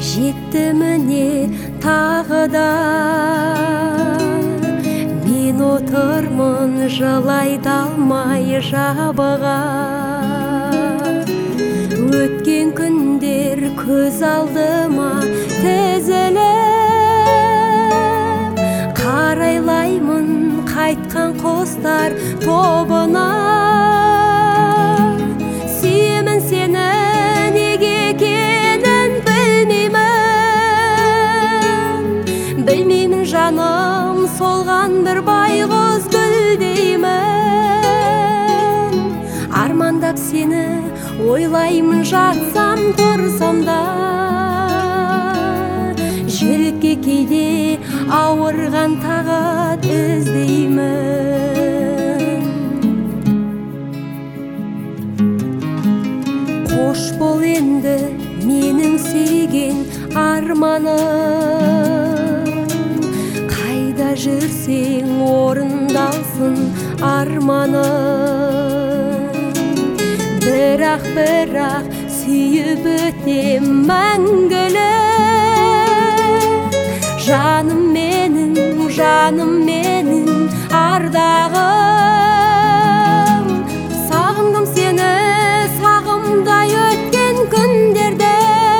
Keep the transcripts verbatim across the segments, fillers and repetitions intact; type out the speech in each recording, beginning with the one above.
жетті міне тағы да мен отырмын жылай да алмай жабыға. Өткен күндер көз алдыма тізіліп, қарайлаймын қайтқан құстар тобына. Сүйемін сені неге екенін білмеймін, білмеймін жаным солған бір байғұс гүлдеймін. Армандап сені ойлаймын жатсам тұрсам да, жүрекке кейде ауырған тағат іздеймін. Қош бол енді менің сүйген арманым, қайда жүрсең орындалсын арманым. Бірақ бірақ сүйіп өтем мәңгілік, жаным менің, жаным менің ардағым. Сағындым сені сағымдай өткен күндерде,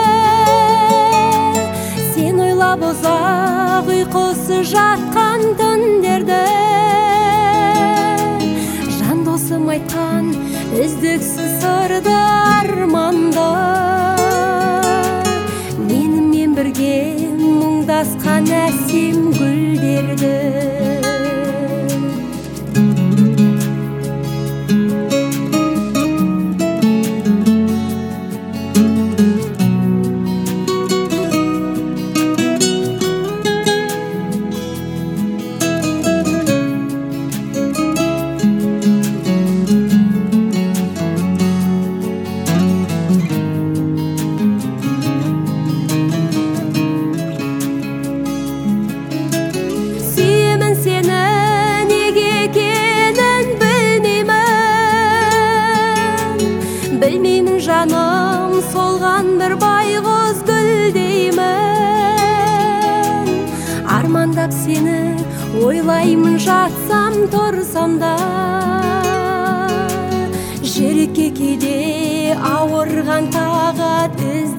сен ойлап ұзақ ұйқысы жатқан түндерде. Жан досым айтқан үздіксіз сырды арманды, менімен бірге мұңдасқан әсем гүлдерді. Білмеймін жаным солған бір байғұс гүлдеймін. Армандап сені ойлаймын жатсам тұрсам да, жүрекке кейде ауырған тағат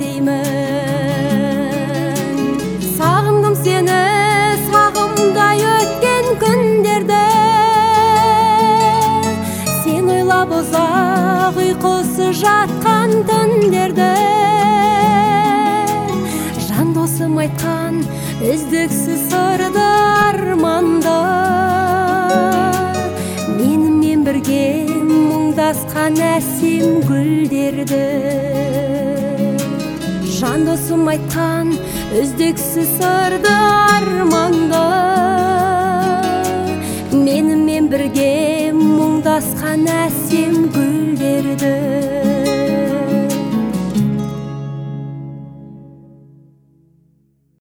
іздеймін. Сағындым сені сағымдай өткен күндерде, сен ойлап ұзақ ұйқысы жатқан түндерде. Жан досым айтқан үздіксіз сырды арманды, менімен бірге мұңдасқан әсем гүлдерді. Жан досым айтқан үздіксіз сырды арманды, менімен бірге мұңдасқан әсем гүлдерді.